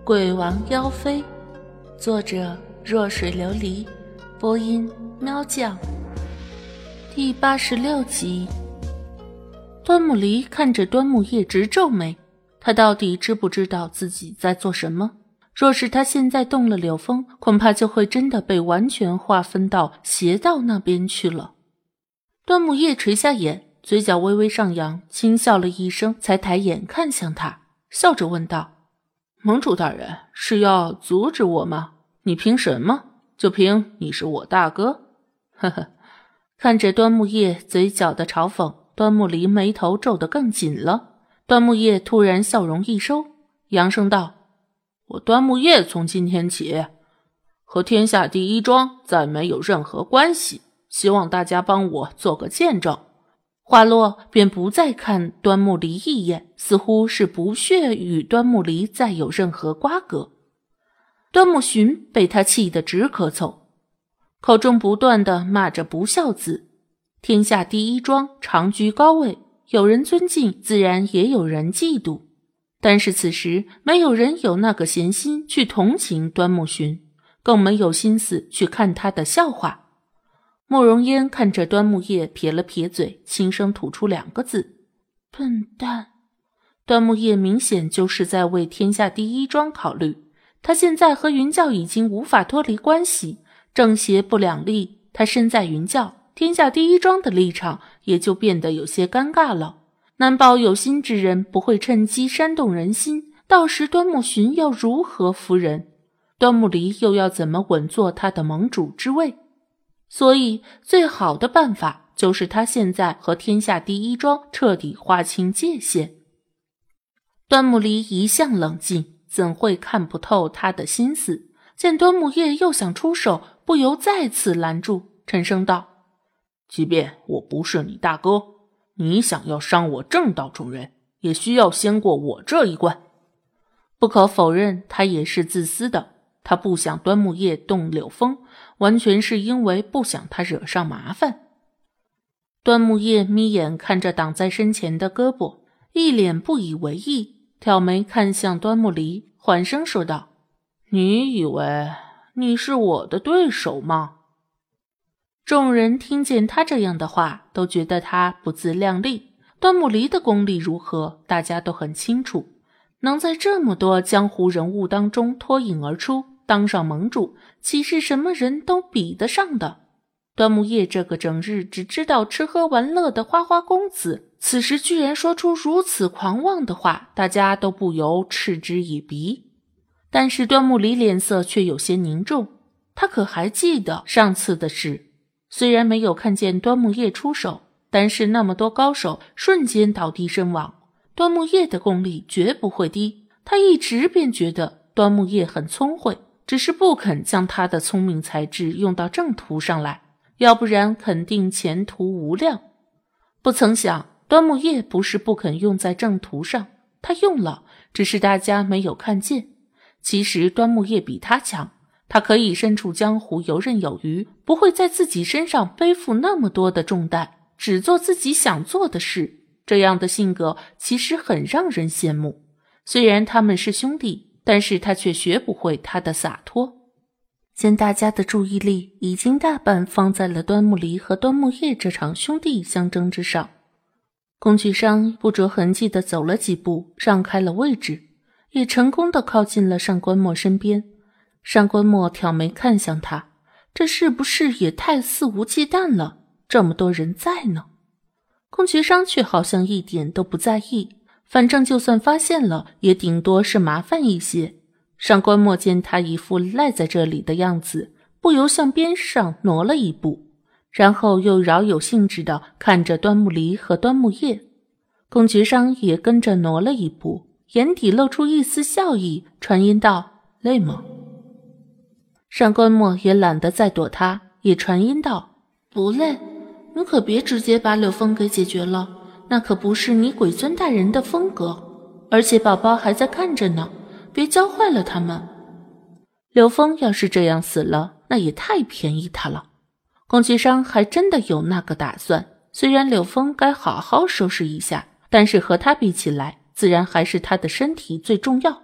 鬼王妖妃，作者弱水琉璃，播音喵酱。第86集。端木离看着端木叶直皱眉，他到底知不知道自己在做什么？若是他现在动了柳风，恐怕就会真的被完全划分到邪道那边去了。端木叶垂下眼，嘴角微微上扬，轻笑了一声，才抬眼看向他，笑着问道：盟主大人，是要阻止我吗？你凭什么？就凭你是我大哥？呵呵。看着端木叶嘴角的嘲讽，端木离眉头皱得更紧了。端木叶突然笑容一收，扬声道：我端木叶从今天起和天下第一庄再没有任何关系，希望大家帮我做个见证。话落便不再看端木离一眼，似乎是不屑与端木离再有任何瓜葛。端木寻被他气得直咳嗽，口中不断地骂着不孝子。天下第一庄常居高位，有人尊敬，自然也有人嫉妒。但是此时没有人有那个闲心去同情端木寻，更没有心思去看他的笑话。慕容嫣看着端木叶撇了撇嘴，轻声吐出2个字：笨蛋。端木叶明显就是在为天下第一庄考虑，他现在和云教已经无法脱离关系，正邪不两立，他身在云教，天下第一庄的立场也就变得有些尴尬了。难保有心之人不会趁机煽动人心，到时端木寻要如何服人？端木离又要怎么稳坐他的盟主之位？所以最好的办法就是他现在和天下第一庄彻底划清界限。端木离一向冷静，怎会看不透他的心思？见端木叶又想出手，不由再次拦住，沉声道：即便我不是你大哥，你想要伤我正道中人，也需要先过我这一关。不可否认，他也是自私的，他不想端木叶动柳风，完全是因为不想他惹上麻烦。端木叶眯眼看着挡在身前的胳膊，一脸不以为意，挑眉看向端木离，缓声说道：你以为你是我的对手吗？众人听见他这样的话，都觉得他不自量力。端木离的功力如何，大家都很清楚，能在这么多江湖人物当中脱颖而出，当上盟主，岂是什么人都比得上的？端木叶这个整日只知道吃喝玩乐的花花公子，此时居然说出如此狂妄的话，大家都不由嗤之以鼻。但是端木离脸色却有些凝重，他可还记得上次的事。虽然没有看见端木叶出手，但是那么多高手瞬间倒地身亡，端木叶的功力绝不会低。他一直便觉得端木叶很聪慧，只是不肯将他的聪明才智用到正途上来，要不然肯定前途无量。不曾想端木叶不是不肯用在正途上，他用了，只是大家没有看见。其实端木叶比他强，他可以身处江湖游刃有余，不会在自己身上背负那么多的重担，只做自己想做的事。这样的性格其实很让人羡慕。虽然他们是兄弟，但是他却学不会他的洒脱。见大家的注意力已经大半放在了端木离和端木叶这场兄弟相争之上，工具商不着痕迹地走了几步，让开了位置，也成功地靠近了上官墨身边。上官墨挑眉看向他，这是不是也太肆无忌惮了？这么多人在呢。空爵商却好像一点都不在意，反正就算发现了，也顶多是麻烦一些。上官墨见他一副赖在这里的样子，不由向边上挪了一步，然后又饶有兴致地看着端木离和端木叶。空爵商也跟着挪了一步，眼底露出一丝笑意，传音道：累吗？上官墨也懒得再躲他，也传音道：不累，你可别直接把柳风给解决了，那可不是你鬼尊大人的风格，而且宝宝还在看着呢，别教坏了他们。柳风要是这样死了，那也太便宜他了。宫崎商还真的有那个打算，虽然柳风该好好收拾一下，但是和他比起来，自然还是他的身体最重要。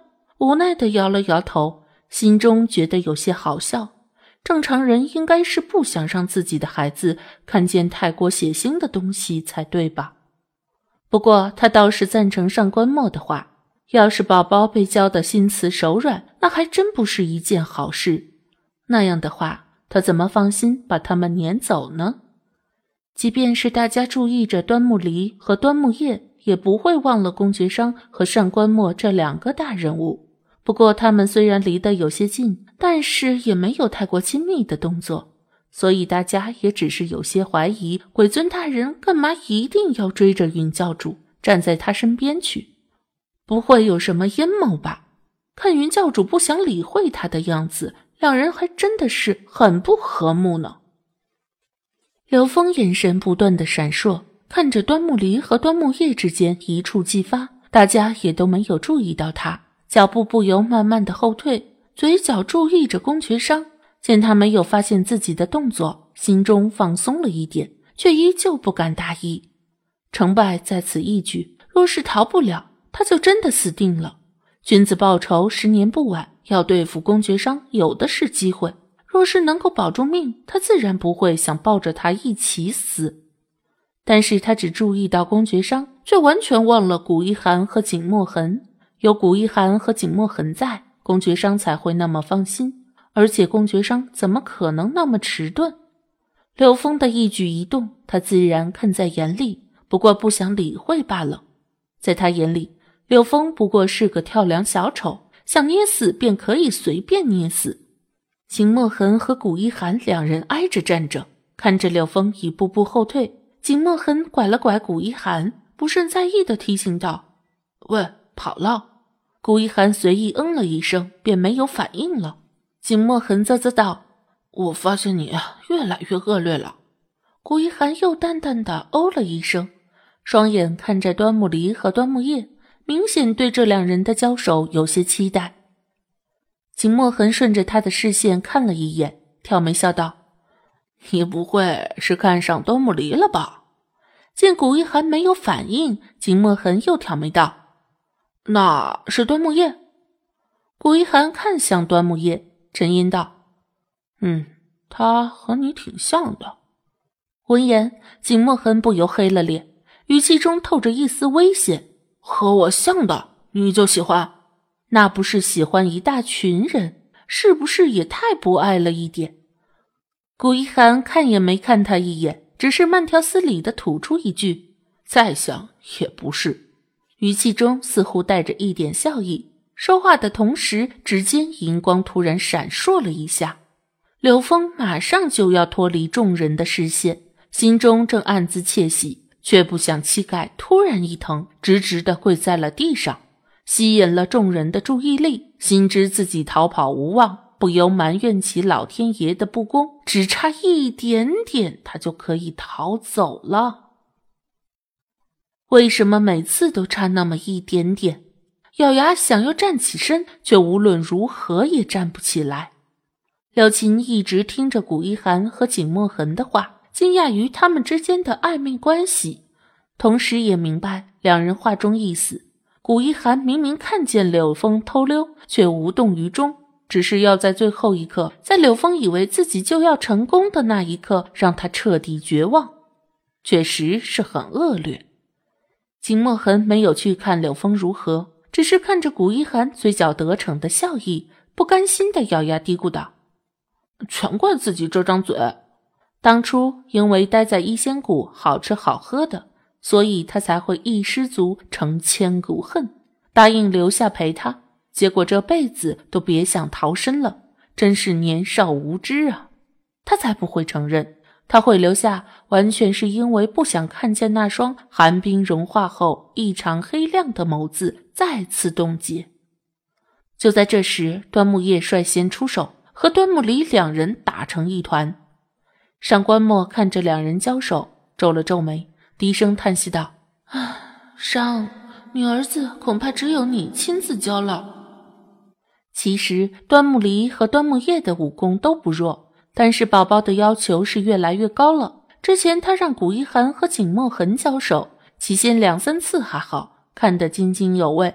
无奈地摇了摇头，心中觉得有些好笑。正常人应该是不想让自己的孩子看见太过血腥的东西才对吧？不过他倒是赞成上官墨的话，要是宝宝被教得心慈手软，那还真不是一件好事。那样的话，他怎么放心把他们撵走呢？即便是大家注意着端木离和端木叶，也不会忘了公爵商和上官墨这两个大人物。不过他们虽然离得有些近，但是也没有太过亲密的动作，所以大家也只是有些怀疑鬼尊大人干嘛一定要追着云教主站在他身边去，不会有什么阴谋吧？看云教主不想理会他的样子，两人还真的是很不和睦呢。刘峰眼神不断的闪烁，看着端木离和端木叶之间一触即发，大家也都没有注意到他，脚步不由慢慢的后退，嘴角注意着公爵商，见他没有发现自己的动作，心中放松了一点，却依旧不敢大意。成败在此一举，若是逃不了，他就真的死定了。君子报仇10年不晚，要对付公爵商有的是机会，若是能够保住命，他自然不会想抱着他一起死。但是他只注意到公爵商，却完全忘了古一寒和景墨痕。有古一寒和景墨痕在，公爵商才会那么放心，而且公爵商怎么可能那么迟钝？刘峰的一举一动，他自然看在眼里，不过不想理会罢了。在他眼里，刘峰不过是个跳梁小丑，想捏死便可以随便捏死。景墨痕和古一寒两人挨着站着，看着刘峰一步步后退。景墨痕拐了拐古一寒，不甚在意地提醒道：“喂，跑了。”古一寒随意嗯了一声，便没有反应了。景墨痕啧啧道：“我发现你越来越恶劣了。”古一寒又淡淡地哦了一声，双眼看着端木离和端木叶，明显对这两人的交手有些期待。景墨痕顺着他的视线看了一眼，挑眉笑道：“你不会是看上端木离了吧？”见古一寒没有反应，景墨痕又挑眉道：“那是端木叶？”古一寒看向端木叶，沉吟道：“他和你挺像的。”闻言，景墨痕不由黑了脸，语气中透着一丝危险：“和我像的，你就喜欢？那不是喜欢一大群人，是不是也太不爱了一点？”古一寒看也没看他一眼，只是慢条斯理地吐出一句：“再像也不是。”语气中似乎带着一点笑意。说话的同时，指尖银光突然闪烁了一下，刘峰马上就要脱离众人的视线，心中正暗自窃喜，却不想膝盖突然一疼，直直地跪在了地上，吸引了众人的注意力。心知自己逃跑无望，不由埋怨起老天爷的不公，只差一点点，他就可以逃走了。为什么每次都差那么一点点？咬牙想要站起身，却无论如何也站不起来。廖琴一直听着古一寒和景墨痕的话，惊讶于他们之间的暧昧关系，同时也明白两人话中意思。古一寒明明看见柳峰偷溜，却无动于衷，只是要在最后一刻，在柳峰以为自己就要成功的那一刻，让他彻底绝望。确实是很恶劣。景墨痕没有去看柳峰如何，只是看着古一寒嘴角得逞的笑意，不甘心地咬牙嘀咕道：“全怪自己这张嘴，当初因为待在一仙谷好吃好喝的，所以他才会一失足成千古恨，答应留下陪他，结果这辈子都别想逃生了，真是年少无知啊。”他才不会承认，他会留下完全是因为不想看见那双寒冰融化后异常黑亮的眸子再次冻结。就在这时，端木叶率先出手，和端木离两人打成一团。上官墨看着两人交手，皱了皱眉，低声叹息道：“商，你儿子恐怕只有你亲自教了。”其实端木离和端木叶的武功都不弱，但是宝宝的要求是越来越高了。之前他让古一寒和景墨痕交手，起先2-3次还好，看得津津有味。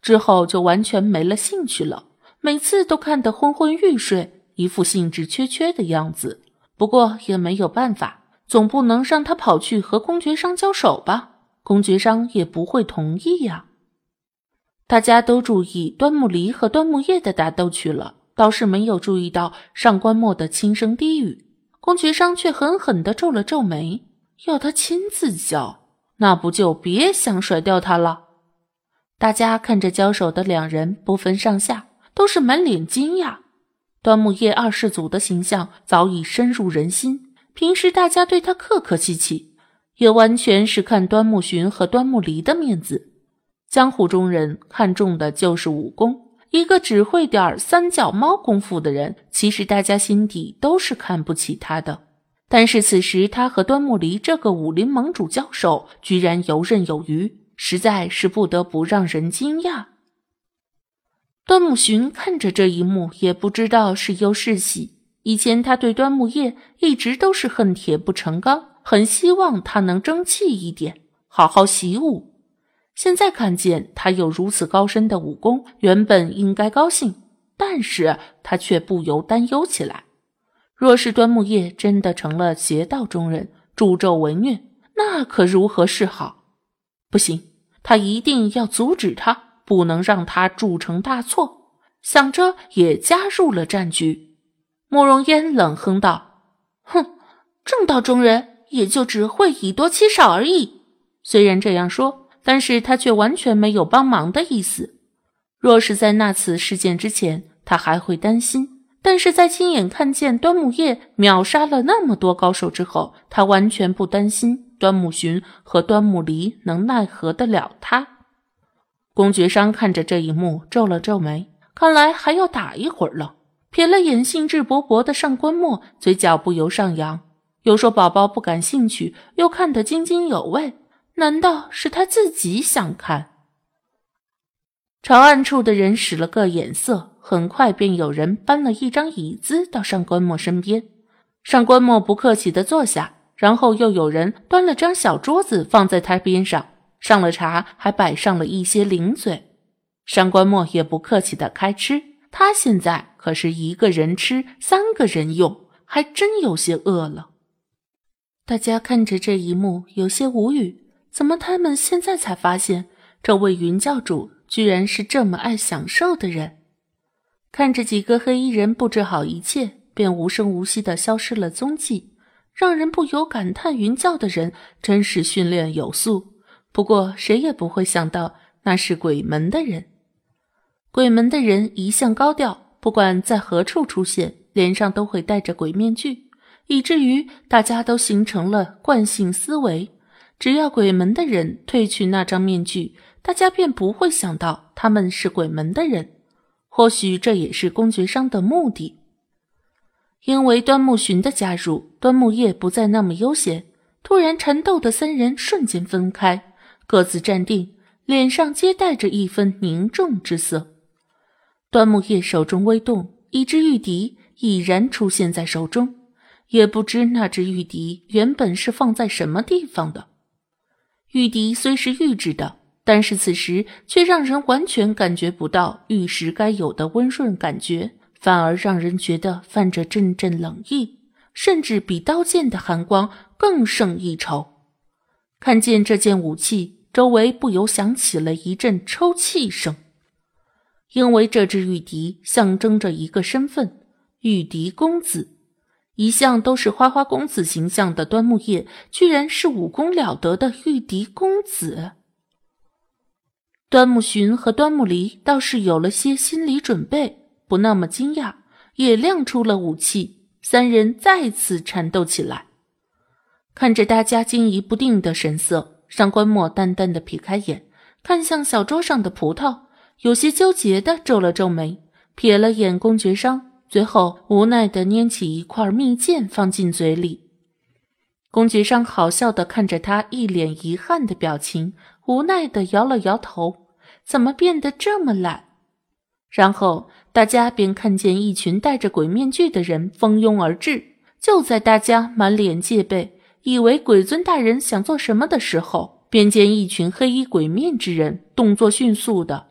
之后就完全没了兴趣了，每次都看得昏昏欲睡，一副兴致缺缺的样子。不过也没有办法，总不能让他跑去和公爵商交手吧，公爵商也不会同意呀。大家都注意端木离和端木叶的打斗去了，倒是没有注意到上官墨的轻声低语。公爵商却狠狠地皱了皱眉，要他亲自教，那不就别想甩掉他了。大家看着交手的两人不分上下，都是满脸惊讶。端木叶二世祖的形象早已深入人心，平时大家对他客客气气，也完全是看端木寻和端木离的面子。江湖中人看重的就是武功，一个只会点三脚猫功夫的人，其实大家心底都是看不起他的。但是此时他和端木离这个武林盟主交手，居然游刃有余，实在是不得不让人惊讶。端木寻看着这一幕，也不知道是忧是喜。以前他对端木叶一直都是恨铁不成钢，很希望他能争气一点，好好习武。现在看见他有如此高深的武功，原本应该高兴，但是他却不由担忧起来。若是端木叶真的成了邪道中人，助纣为虐，那可如何是好？不行，他一定要阻止他，不能让他铸成大错。想着也加入了战局。慕容嫣冷哼道：哼，正道中人也就只会以多欺少而已。虽然这样说，但是他却完全没有帮忙的意思。若是在那次事件之前，他还会担心，但是在亲眼看见端木叶秒杀了那么多高手之后，他完全不担心端木寻和端木离能奈何得了他。公爵商看着这一幕皱了皱眉，看来还要打一会儿了。瞥了眼兴致勃勃的上官墨，嘴角不由上扬，又说宝宝不感兴趣，又看得津津有味，难道是他自己想看？朝暗处的人使了个眼色，很快便有人搬了一张椅子到上官墨身边。上官墨不客气地坐下，然后又有人端了张小桌子放在他边上，上了茶，还摆上了一些零嘴。上官墨也不客气地开吃，他现在可是一个人吃3个人用，还真有些饿了。大家看着这一幕有些无语，怎么他们现在才发现这位云教主居然是这么爱享受的人？看着几个黑衣人布置好一切，便无声无息地消失了踪迹，让人不由感叹云教的人真是训练有素。不过谁也不会想到那是鬼门的人。鬼门的人一向高调，不管在何处出现，脸上都会戴着鬼面具，以至于大家都形成了惯性思维，只要鬼门的人褪去那张面具，大家便不会想到他们是鬼门的人。或许这也是公爵商的目的。因为端木寻的加入，端木叶不再那么悠闲，突然缠斗的3人瞬间分开，各自站定，脸上皆带着一分凝重之色。端木叶手中微动，一只玉笛已然出现在手中，也不知那只玉笛原本是放在什么地方的。玉笛虽是玉制的，但是此时却让人完全感觉不到玉石该有的温润感觉，反而让人觉得泛着阵阵冷意，甚至比刀剑的寒光更胜一筹。看见这件武器，周围不由响起了一阵抽泣声。因为这只玉笛象征着一个身份，玉笛公子。一向都是花花公子形象的端木叶，居然是武功了得的玉笛公子。端木寻和端木离倒是有了些心理准备，不那么惊讶，也亮出了武器，3人再次缠斗起来。看着大家惊疑不定的神色，上官墨淡淡的撇开眼，看向小桌上的葡萄，有些纠结地皱了皱眉，瞥了眼公爵商，最后无奈地拈起一块蜜饯放进嘴里。公爵商好笑地看着他一脸遗憾的表情，无奈地摇了摇头，怎么变得这么懒？然后大家便看见一群戴着鬼面具的人蜂拥而至，就在大家满脸戒备，以为鬼尊大人想做什么的时候，便见一群黑衣鬼面之人动作迅速地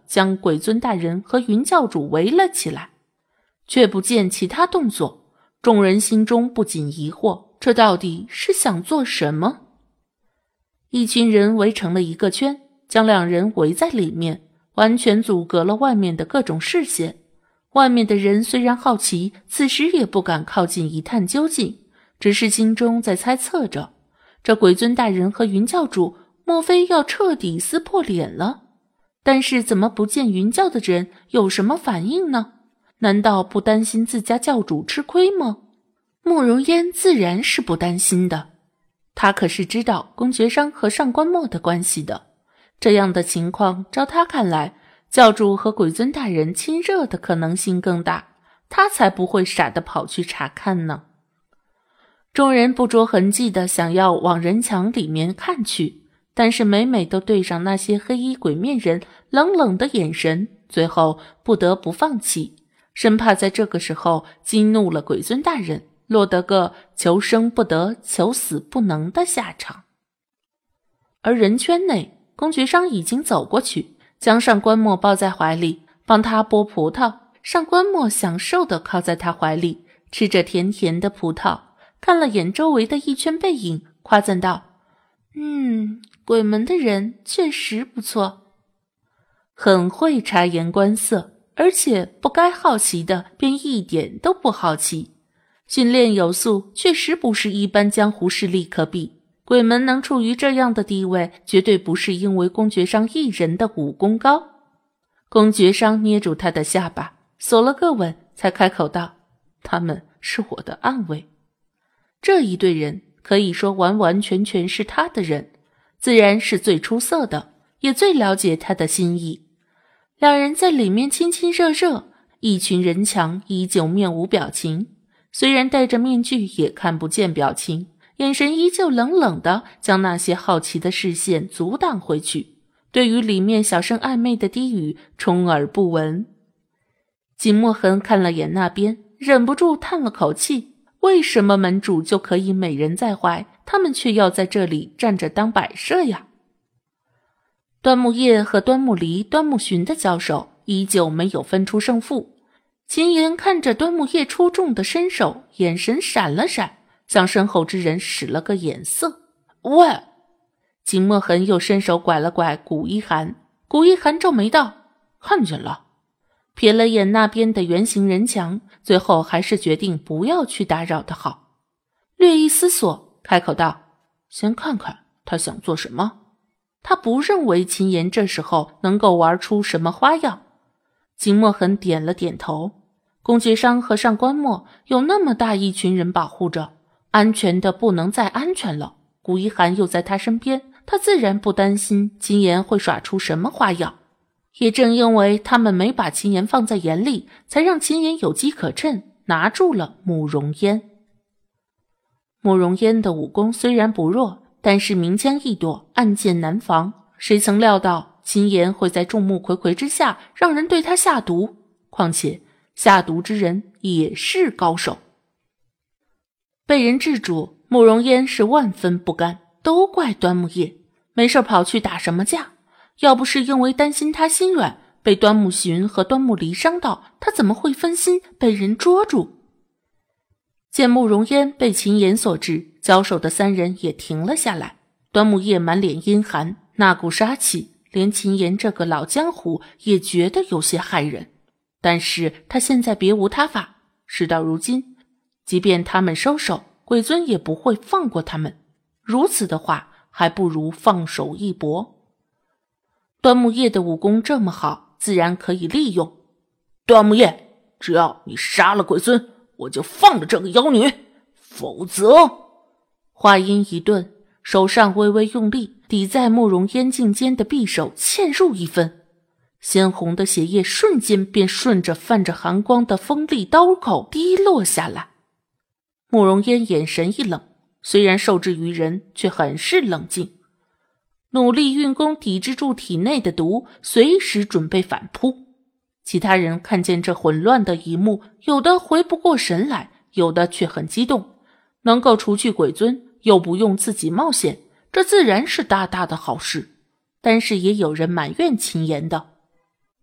将鬼尊大人和云教主围了起来，却不见其他动作。众人心中不禁疑惑，这到底是想做什么？一群人围成了一个圈，将两人围在里面，完全阻隔了外面的各种视线。外面的人虽然好奇，此时也不敢靠近一探究竟，只是心中在猜测着，这鬼尊大人和云教主莫非要彻底撕破脸了？但是怎么不见云教的人有什么反应呢？难道不担心自家教主吃亏吗？慕容嫣自然是不担心的，他可是知道公爵商和上官墨的关系的。这样的情况，照他看来，教主和鬼尊大人亲热的可能性更大，他才不会傻地跑去查看呢。众人不着痕迹的想要往人墙里面看去，但是每每都对上那些黑衣鬼面人冷冷的眼神，最后不得不放弃，生怕在这个时候激怒了鬼尊大人，落得个求生不得求死不能的下场。而人圈内，公爵商已经走过去，将上官墨抱在怀里，帮他剥葡萄。上官墨享受地靠在他怀里，吃着甜甜的葡萄，看了眼周围的一圈背影，夸赞道：鬼门的人确实不错，很会察言观色，而且不该好奇的便一点都不好奇。训练有素，确实不是一般江湖势力可比。鬼门能处于这样的地位，绝对不是因为公爵商一人的武功高。公爵商捏住他的下巴，锁了个吻，才开口道：他们是我的暗卫。这一队人可以说完完全全是他的人，自然是最出色的，也最了解他的心意。两人在里面亲亲热热，一群人墙依旧面无表情，虽然戴着面具也看不见表情，眼神依旧冷冷的将那些好奇的视线阻挡回去，对于里面小声暧昧的低语充耳不闻。景墨痕看了眼那边，忍不住叹了口气，为什么门主就可以美人在怀，他们却要在这里站着当摆设呀？端木叶和端木离、端木寻的交手依旧没有分出胜负。秦岩看着端木叶出众的身手，眼神闪了闪，向身后之人使了个眼色。喂！景墨痕又伸手拐了拐古一寒，古一寒皱眉道：看见了。瞥了眼那边的圆形人墙，最后还是决定不要去打扰的好。略一思索，开口道：先看看他想做什么。他不认为秦岩这时候能够玩出什么花样。景墨痕点了点头。公爵商和上官墨有那么大一群人保护着，安全的不能再安全了。古一寒又在他身边，他自然不担心秦岩会耍出什么花样。也正因为他们没把秦岩放在眼里，才让秦岩有机可乘，拿住了慕容嫣。慕容嫣的武功虽然不弱，但是明枪易躲，暗箭难防。谁曾料到秦岩会在众目睽睽之下让人对他下毒，况且下毒之人也是高手。被人制住，慕容嫣是万分不甘，都怪端木叶，没事跑去打什么架？要不是因为担心他心软，被端木寻和端木离伤到，他怎么会分心被人捉住？见慕容嫣被秦岩所制，交手的三人也停了下来。端木叶满脸阴寒，那股杀气连秦岩这个老江湖也觉得有些骇人。但是他现在别无他法，事到如今，即便他们收手，鬼尊也不会放过他们。如此的话，还不如放手一搏。端木叶的武功这么好，自然可以利用。端木叶，只要你杀了鬼尊，我就放了这个妖女，否则……话音一顿，手上微微用力，抵在慕容嫣颈间的匕首嵌入一分，鲜红的血液瞬间便顺着泛着寒光的锋利刀口滴落下来。慕容嫣眼神一冷，虽然受制于人，却很是冷静，努力运功抵制住体内的毒，随时准备反扑。其他人看见这混乱的一幕，有的回不过神来，有的却很激动。能够除去鬼尊，又不用自己冒险，这自然是大大的好事。但是也有人埋怨秦岩的：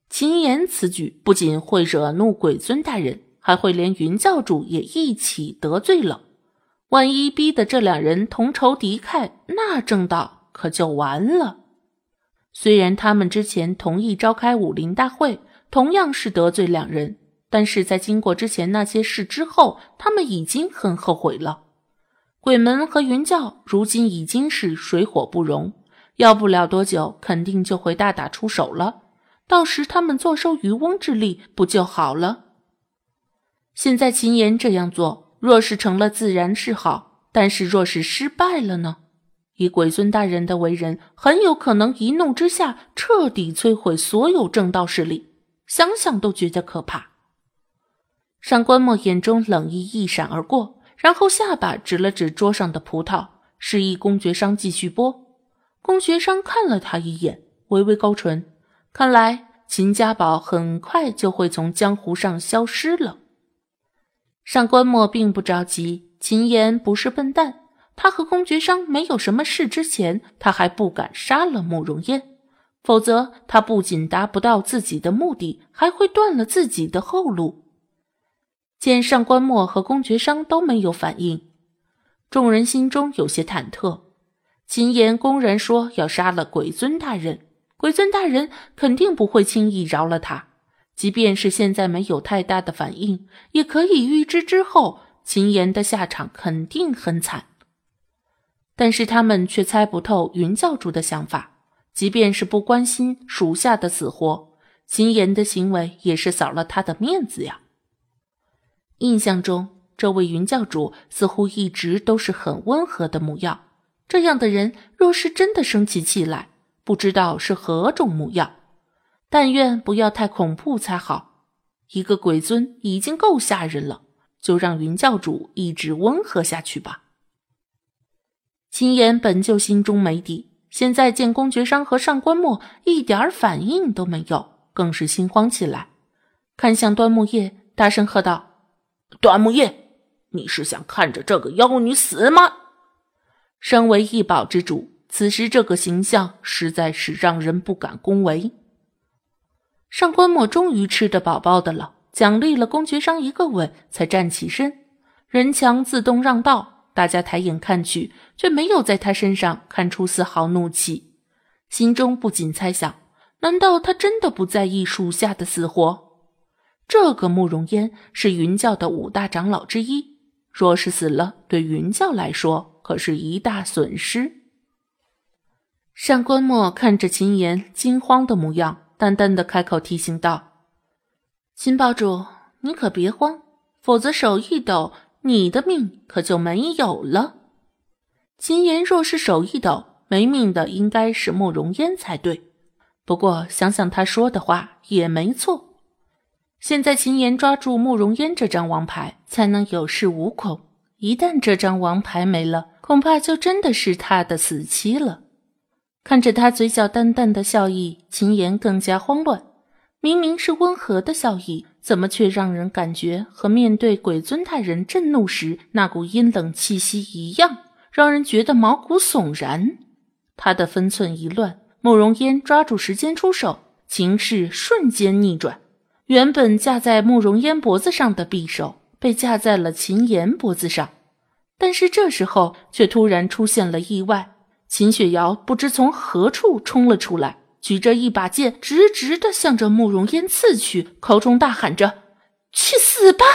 秦岩此举不仅会惹怒鬼尊大人，还会连云教主也一起得罪了。万一逼得这两人同仇敌忾，那正道可就完了。虽然他们之前同意召开武林大会，同样是得罪两人，但是在经过之前那些事之后，他们已经很后悔了。鬼门和云教如今已经是水火不容，要不了多久肯定就会大打出手了，到时他们坐收渔翁之利不就好了？现在秦岩这样做，若是成了自然是好，但是若是失败了呢？以鬼尊大人的为人，很有可能一怒之下彻底摧毁所有正道势力，想想都觉得可怕。上官墨眼中冷意一闪而过，然后下巴指了指桌上的葡萄，示意公爵商继续剥。公爵商看了他一眼，微微勾唇，看来秦家宝很快就会从江湖上消失了。上官墨并不着急，秦岩不是笨蛋，他和公爵商没有什么事之前，他还不敢杀了慕容嫣，否则他不仅达不到自己的目的，还会断了自己的后路。见上官墨和公爵商都没有反应，众人心中有些忐忑。秦岩公然说要杀了鬼尊大人，鬼尊大人肯定不会轻易饶了他，即便是现在没有太大的反应，也可以预知之后秦岩的下场肯定很惨。但是他们却猜不透云教主的想法，即便是不关心属下的死活，秦岩的行为也是扫了他的面子呀。印象中，这位云教主似乎一直都是很温和的模样，这样的人若是真的生起气来，不知道是何种模样，但愿不要太恐怖才好。一个鬼尊已经够吓人了，就让云教主一直温和下去吧。秦岩本就心中没底，现在见公爵商和上官墨一点反应都没有，更是心慌起来，看向端木叶，大声喝道：端木叶，你是想看着这个妖女死吗？身为一宝之主，此时这个形象实在是让人不敢恭维。上官墨终于吃得饱饱的了，奖励了公爵商一个吻，才站起身，人墙自动让道，大家抬眼看去，却没有在他身上看出丝毫怒气，心中不禁猜想，难道他真的不在意属下的死活？这个慕容嫣是云教的5大长老之一，若是死了，对云教来说可是一大损失。上官墨看着秦岩惊慌的模样，淡淡的开口提醒道：秦堡主，你可别慌，否则手一抖，你的命可就没有了。秦岩若是手一抖，没命的应该是慕容嫣才对，不过想想他说的话也没错。现在秦岩抓住慕容嫣这张王牌，才能有恃无恐，一旦这张王牌没了，恐怕就真的是他的死期了。看着他嘴角淡淡的笑意，秦岩更加慌乱，明明是温和的笑意，怎么却让人感觉和面对鬼尊大人震怒时那股阴冷气息一样，让人觉得毛骨悚然。他的分寸一乱，慕容嫣抓住时间出手，情势瞬间逆转，原本架在慕容嫣脖子上的匕首被架在了秦岩脖子上，但是这时候却突然出现了意外，秦雪瑶不知从何处冲了出来，举着一把剑直直地向着慕容嫣刺去，口中大喊着：去死吧，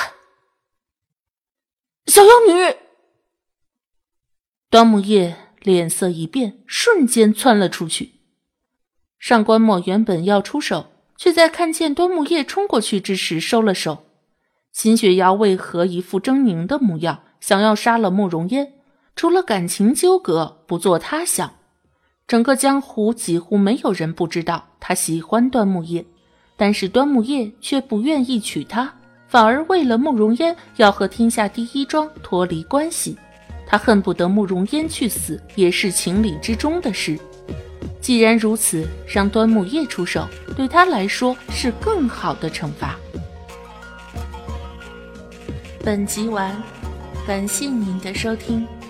小妖女！端木叶脸色一变，瞬间窜了出去。上官墨原本要出手，却在看见端木叶冲过去之时收了手。秦雪瑶为何一副狰狞的模样，想要杀了慕容嫣？除了感情纠葛，不做他想。整个江湖几乎没有人不知道他喜欢端木叶，但是端木叶却不愿意娶她，反而为了慕容嫣要和天下第一庄脱离关系。他恨不得慕容嫣去死，也是情理之中的事。既然如此，让端木叶出手，对他来说是更好的惩罚。本集完，感谢您的收听。